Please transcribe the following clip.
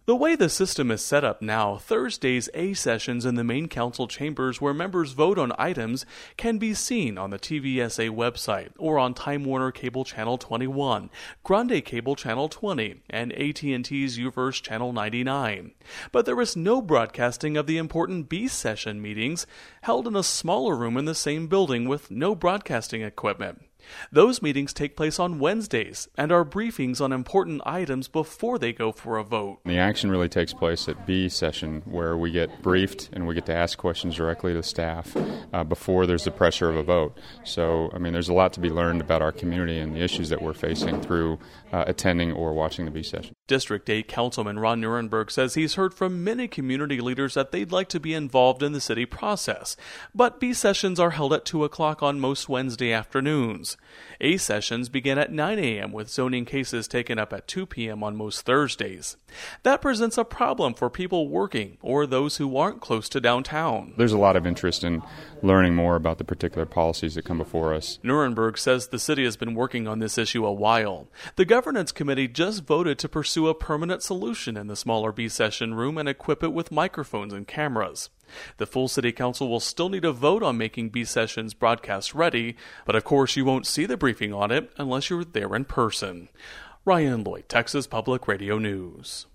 The way the system is set up now, Thursday's A sessions in the main council chambers where members vote on items can be seen on the TVSA website or on Time Warner Cable Channel 21, Grande Cable Channel 20, and AT&T's UVerse Channel 99. But there is no broadcasting of the important B session meetings held in a smaller room in the same building with no broadcasting equipment. Those meetings take place on Wednesdays and are briefings on important items before they go for a vote. The action really takes place at B session, where we get briefed and we get to ask questions directly to staff before there's the pressure of a vote. So, there's a lot to be learned about our community and the issues that we're facing through attending or watching the B session. District 8 Councilman Ron Nuremberg says he's heard from many community leaders that they'd like to be involved in the city process, but B sessions are held at 2 o'clock on most Wednesday afternoons. A sessions begin at 9 a.m. with zoning cases taken up at 2 p.m. on most Thursdays. That presents a problem for people working or those who aren't close to downtown. There's a lot of interest in learning more about the particular policies that come before us. Nuremberg says the city has been working on this issue a while. The governance committee just voted to pursue a permanent solution in the smaller B session room and equip it with microphones and cameras. The full city council will still need a vote on making B sessions broadcast ready, but of course you won't see the briefing on it unless you're there in person. Ryan Lloyd, Texas Public Radio News.